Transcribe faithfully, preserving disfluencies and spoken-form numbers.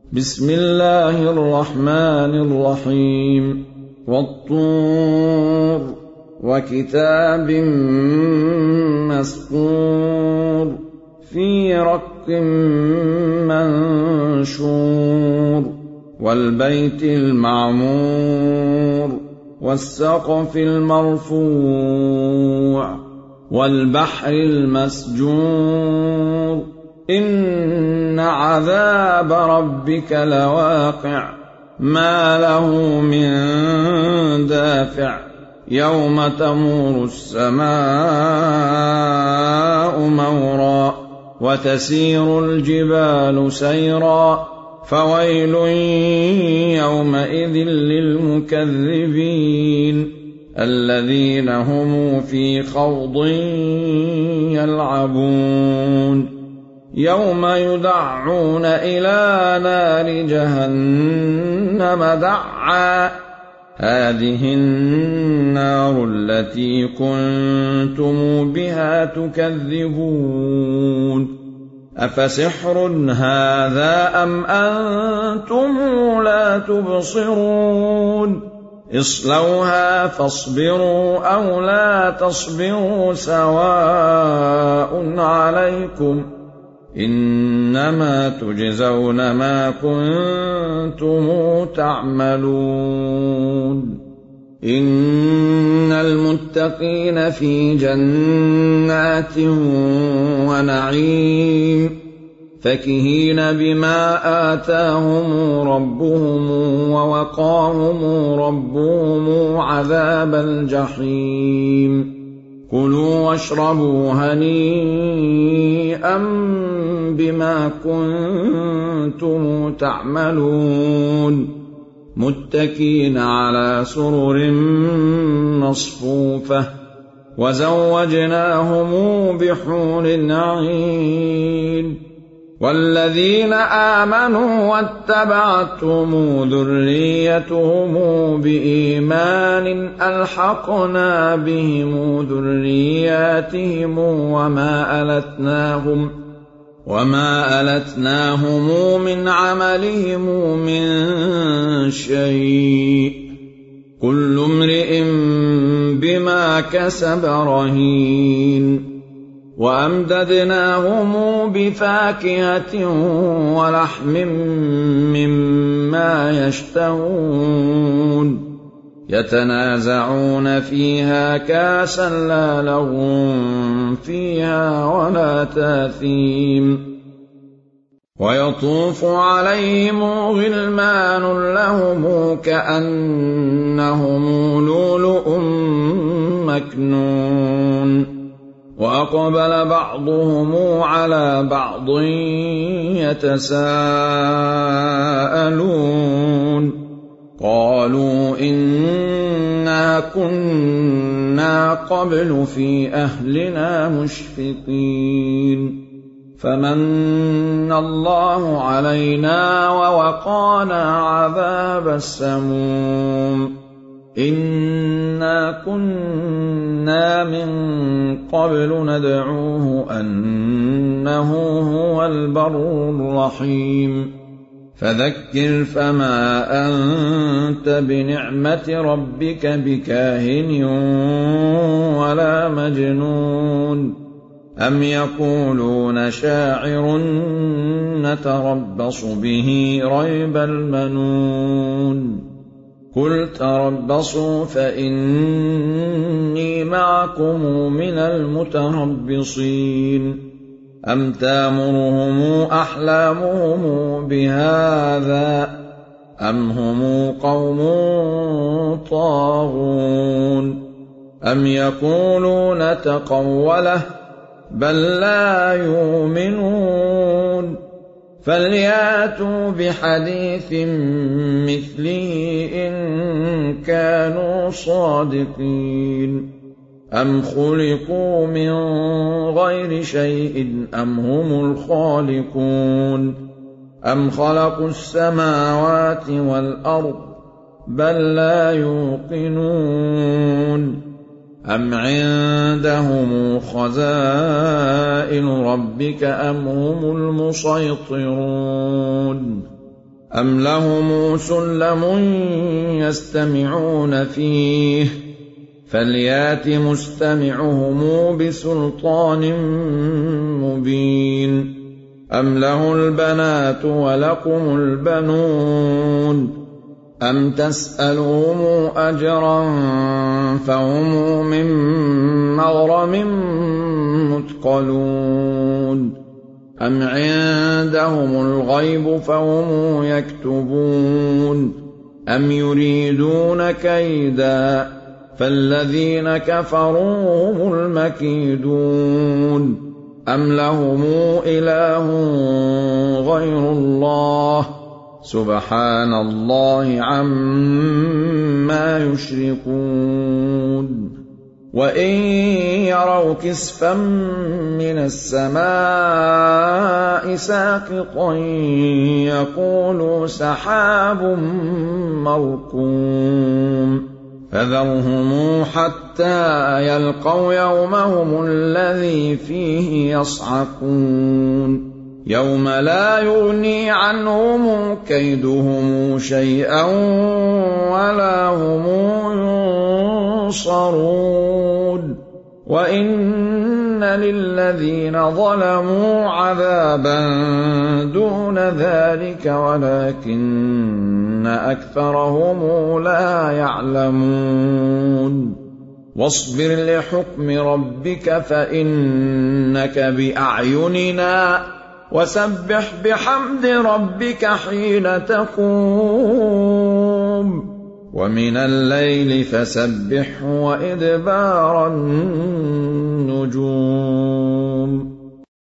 بسم الله الرحمن الرحيم والطور وكتاب مسطور في رق منشور والبيت المعمور والسقف المرفوع والبحر المسجور إن عذاب ربك لواقع ما له من دافع يوم تمور السماء مورا وتسير الجبال سيرا فويل يومئذ للمكذبين الذين هم في خوض يلعبون يوم يدعون إلى نار جهنم دعا هذه النار التي كنتم بها تكذبون أفسحر هذا أم أنتم لا تبصرون اصلوها فاصبروا أو لا تصبروا سواء عليكم إنما تجزون ما كنتم تعملون إن المتقين في جنات ونعيم فكهين بما آتاهم ربهم ووقاهم ربهم عذاب الجحيم كلوا واشربوا هنيئا بما كنتم تعملون متكين على سرر مصفوفة وزوجناهم بحور عين والذين آمنوا واتبعتهم ذريتهم بإيمان ألحقنا بهم ذرياتهم وما ألتناهم وما ألتناهم من عملهم من شيء كل امرئ بما كسب رهين وأمددناهم بفاكهة ولحم مما يشتهون يتنازعون فيها كاسا لا لغو فيها ولا تاثيم ويطوف عليهم غلمان لهم كأنهم لؤلؤ مكنون وأقبل بعضهم على بعض يتساءلون قالوا إنا كنا قبل في أهلنا مشفقين فمن الله علينا ووقانا عذاب السموم إنا كنا من قبل ندعوه أنه هو البر الرحيم فذكر فما أنت بنعمة ربك بكاهن ولا مجنون أم يقولون شاعر نتربص به ريب المنون قل تربصوا فإني معكم من المتربصين أم تامرهم أحلامهم بهذا أم هم قوم طاغون أم يقولون تقوله بل لا يؤمنون فلياتوا بحديث مثله إن كانوا صادقين أم خلقوا من غير شيء أم هم الخالقون أم خلقوا السماوات والأرض بل لا يوقنون أم عندهم خزائن ربك أم هم المسيطرون أَمْ لَهُمْ سُلَّمٌ يَسْتَمِعُونَ فِيهِ فَلْيَأْتِ مُسْتَمِعُهُمْ بِسُلْطَانٍ مُّبِينٍ أَمْ لَهُ الْبَنَاتُ وَلَكُمُ الْبَنُونَ أَمْ تَسْأَلُهُمْ أَجْرًا فَهُمْ مِنْ مَغْرَمٍ مُثْقَلُونَ أَمْ عِندَهُمُ الْغَيْبُ فَهُمْ يَكْتُبُونَ أَمْ يُرِيدُونَ كَيْدًا فَالَّذِينَ كَفَرُوا هُمُ الْمَكِيدُونَ أَمْ لَهُمْ إِلَٰهٌ غَيْرُ اللَّهِ سُبْحَانَ اللَّهِ عَمَّا يُشْرِكُونَ وَإِن يَرَوْا كِسْفًا مِّنَ السَّمَاءِ سَاقِطًا يَقُولُوا سَحَابٌ مَّرْكُومٌ فَذَرْهُمْ حَتَّىٰ يَلْقَوْا يَوْمَهُمُ الَّذِي فِيهِ يَصْعَقُونَ يَوْمَ لَا يُغْنِي عَنْهُمْ كَيْدُهُمْ شَيْئًا وَلَا هُمْ يُنصَرُونَ وَإِنَّ لِلَّذِينَ ظَلَمُوا عَذَابًا دُونَ ذَٰلِكَ وَلَٰكِنَّ أَكْثَرَهُمْ لَا يَعْلَمُونَ وَاصْبِرْ لِحُكْمِ رَبِّكَ فَإِنَّكَ بِأَعْيُنِنَا وَسَبِّحْ بِحَمْدِ رَبِّكَ حِينَ تَقُومُ وَمِنَ اللَّيْلِ فَسَبِّحْهُ وَإِدْبَارَ النُّجُومِ